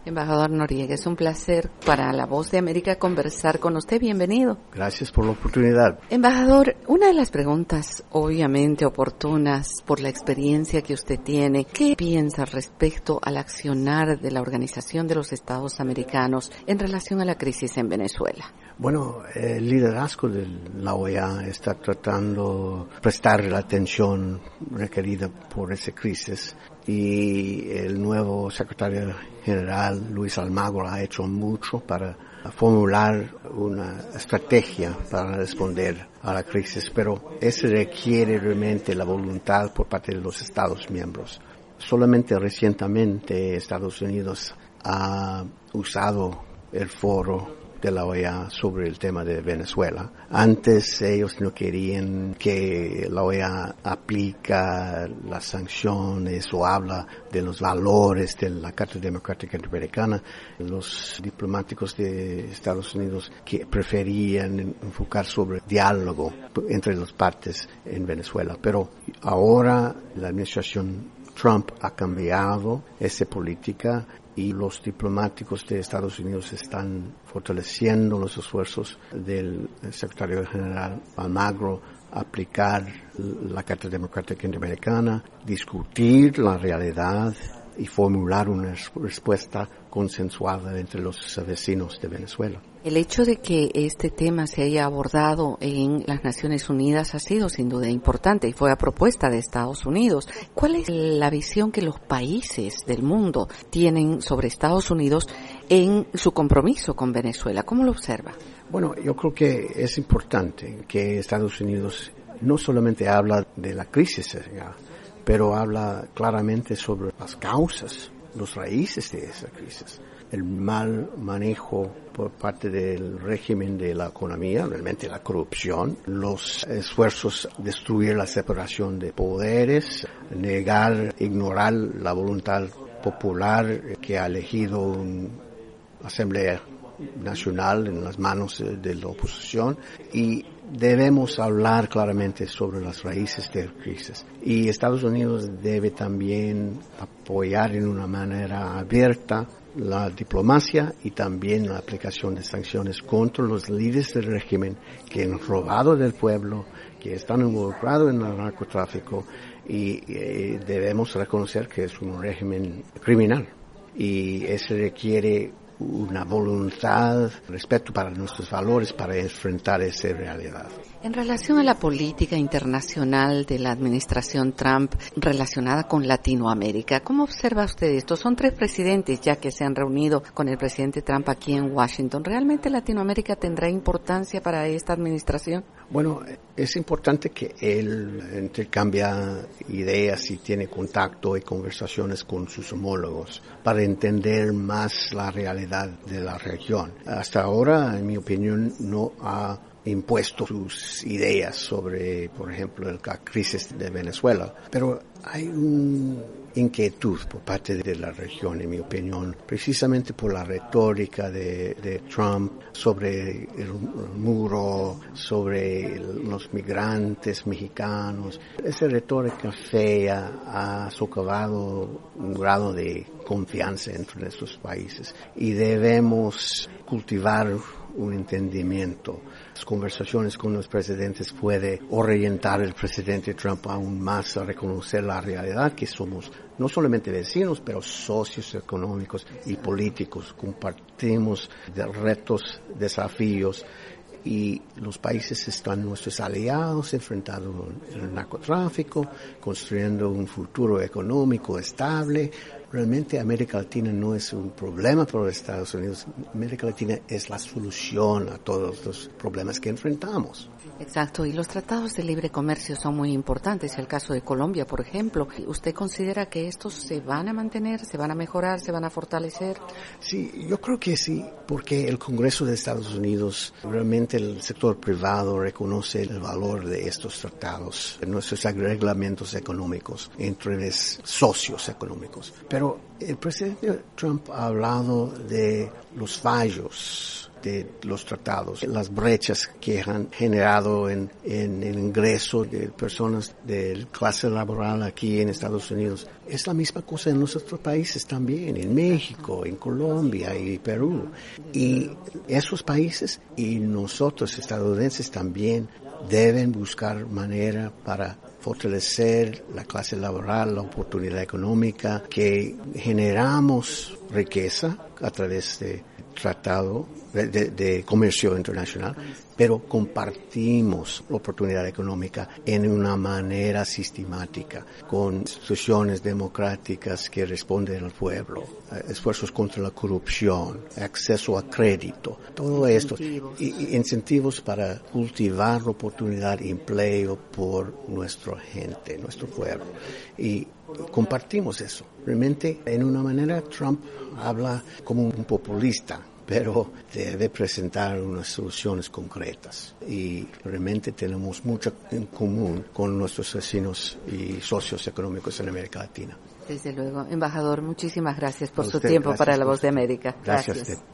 Embajador Noriega, es un placer para La Voz de América conversar con usted. Bienvenido. Gracias por la oportunidad. Embajador, una de las preguntas obviamente oportunas por la experiencia que usted tiene, ¿qué piensa respecto al accionar de la Organización de los Estados Americanos en relación a la crisis en Venezuela? Bueno, el liderazgo de la OEA está tratando de prestar la atención requerida por esa crisis y el nuevo secretario general, Luis Almagro, ha hecho mucho para formular una estrategia para responder a la crisis, pero eso requiere realmente la voluntad por parte de los Estados miembros. Solamente recientemente Estados Unidos ha usado el foro de la OEA sobre el tema de Venezuela. Antes ellos no querían que la OEA aplica las sanciones o habla de los valores de la Carta Democrática Interamericana. Los diplomáticos de Estados Unidos que preferían enfocar sobre diálogo entre las partes en Venezuela. Pero ahora la administración Trump ha cambiado esa política y los diplomáticos de Estados Unidos están fortaleciendo los esfuerzos del secretario general Almagro aplicar la Carta Democrática Interamericana, discutir la realidad y formular una respuesta consensuada entre los vecinos de Venezuela. El hecho de que este tema se haya abordado en las Naciones Unidas ha sido sin duda importante y fue a propuesta de Estados Unidos. ¿Cuál es la visión que los países del mundo tienen sobre Estados Unidos en su compromiso con Venezuela? ¿Cómo lo observa? Bueno, yo creo que es importante que Estados Unidos no solamente habla de la crisis, pero habla claramente sobre las causas, los raíces de esa crisis. El mal manejo por parte del régimen de la economía, realmente la corrupción, los esfuerzos de destruir la separación de poderes, negar, ignorar la voluntad popular que ha elegido una Asamblea Nacional en las manos de la oposición y debemos hablar claramente sobre las raíces de la crisis. Y Estados Unidos debe también apoyar en una manera abierta la diplomacia y también la aplicación de sanciones contra los líderes del régimen que han robado del pueblo, que están involucrados en el narcotráfico y debemos reconocer que es un régimen criminal y eso requiere una voluntad, respeto para nuestros valores para enfrentar esa realidad. En relación a la política internacional de la administración Trump relacionada con Latinoamérica, ¿cómo observa usted esto? Son 3 presidentes ya que se han reunido con el presidente Trump aquí en Washington. ¿Realmente Latinoamérica tendrá importancia para esta administración? Bueno, es importante que él intercambia ideas y tiene contacto y conversaciones con sus homólogos para entender más la realidad de la región. Hasta ahora, en mi opinión, no ha impuesto sus ideas sobre, por ejemplo, la crisis de Venezuela. Pero hay una inquietud por parte de la región, en mi opinión, precisamente por la retórica de Trump sobre el muro, sobre los migrantes mexicanos. Esa retórica fea ha socavado un grado de confianza entre estos países y debemos cultivar un entendimiento. Las conversaciones con los presidentes puede orientar al presidente Trump aún más a reconocer la realidad que somos no solamente vecinos, pero socios económicos y políticos. Compartimos de retos, desafíos y los países están nuestros aliados enfrentando el narcotráfico, construyendo un futuro económico estable. Realmente América Latina no es un problema para los Estados Unidos. América Latina es la solución a todos los problemas que enfrentamos. Exacto, y los tratados de libre comercio son muy importantes. El caso de Colombia, por ejemplo, ¿usted considera que estos se van a mantener, se van a mejorar, se van a fortalecer? Sí, yo creo que sí, porque el Congreso de Estados Unidos, realmente el sector privado reconoce el valor de estos tratados, de nuestros reglamentos económicos entre los socios económicos. Pero el presidente Trump ha hablado de los fallos de los tratados, las brechas que han generado en el ingreso de personas de clase laboral aquí en Estados Unidos. Es la misma cosa en los otros países también, en México, en Colombia y Perú. Y esos países y nosotros estadounidenses también deben buscar manera para fortalecer la clase laboral, la oportunidad económica, que generamos riqueza a través de tratado de comercio internacional, pero compartimos la oportunidad económica en una manera sistemática, con instituciones democráticas que responden al pueblo, esfuerzos contra la corrupción, acceso a crédito, todo esto, y incentivos para cultivar la oportunidad de empleo por nuestra gente, nuestro pueblo. Y compartimos eso. Realmente, en una manera, Trump habla como un populista, pero debe presentar unas soluciones concretas. Y realmente tenemos mucho en común con nuestros vecinos y socios económicos en América Latina. Desde luego. Embajador, muchísimas gracias por su tiempo para La Voz de América. Gracias.